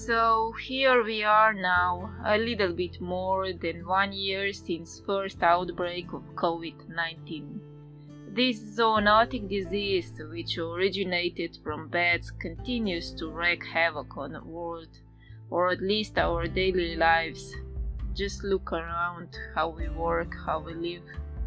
So here we are now, a little bit more than 1 year since first outbreak of COVID-19. This zoonotic disease, which originated from bats, continues to wreak havoc on the world, or at least our daily lives. Just look around how we work, how we live.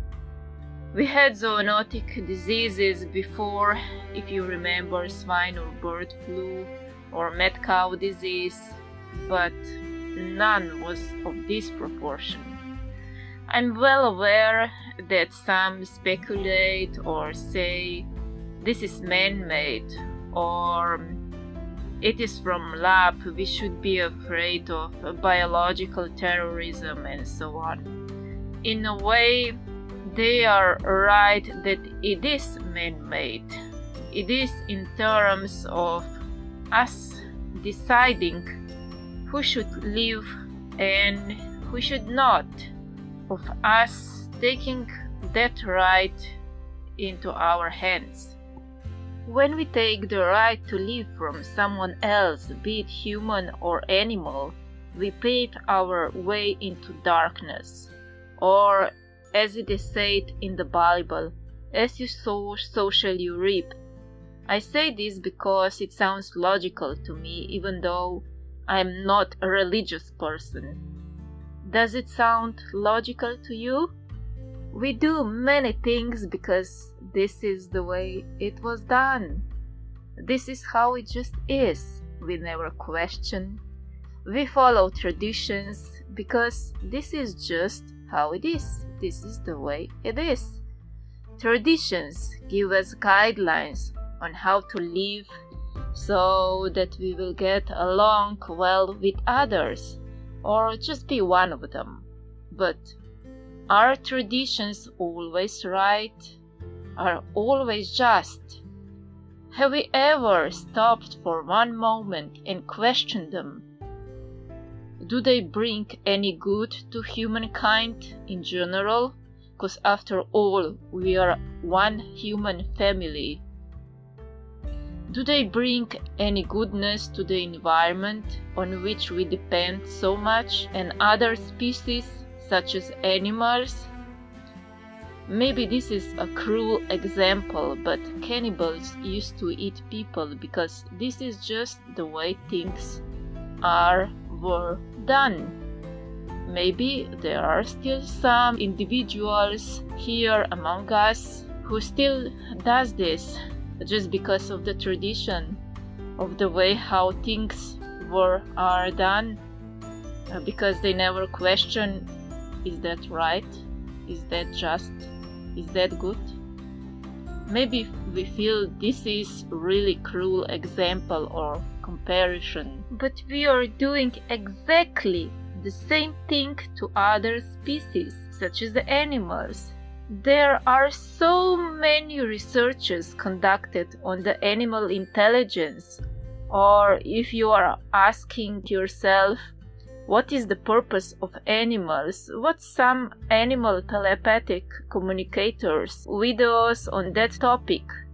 We had zoonotic diseases before, if you remember, swine or bird flu, or mad cow disease, but none was of this proportion. I'm well aware that some speculate or say this is man-made or it is from lab, we should be afraid of biological terrorism and so on. In a way, they are right that it is man-made. It is in terms of us deciding who should live and who should not, of us taking that right into our hands. When we take the right to live from someone else, be it human or animal, we pave our way into darkness, or as it is said in the Bible, as you sow, so shall you reap. I say this because it sounds logical to me, even though I am not a religious person. Does it sound logical to you? We do many things because this is the way it was done. This is how it just is. We never question. We follow traditions because this is just how it is. This is the way it is. Traditions give us guidelines on how to live so that we will get along well with others or just be one of them. But are traditions always right? Are always just? Have we ever stopped for one moment and questioned them? Do they bring any good to humankind in general? Because after all, we are one human family. Do they bring any goodness to the environment on which we depend so much and other species such as animals? Maybe this is a cruel example, but cannibals used to eat people because this is just the way things were done. Maybe there are still some individuals here among us who still does this just because of the tradition of the way how things are done, because they never question, is that right? Is that just? Is that good? Maybe we feel this is really cruel example or comparison, but we are doing exactly the same thing to other species, such as the animals. There are so many researches conducted on the animal intelligence, or if you are asking yourself, what is the purpose of animals? What some animal telepathic communicators videos on that topic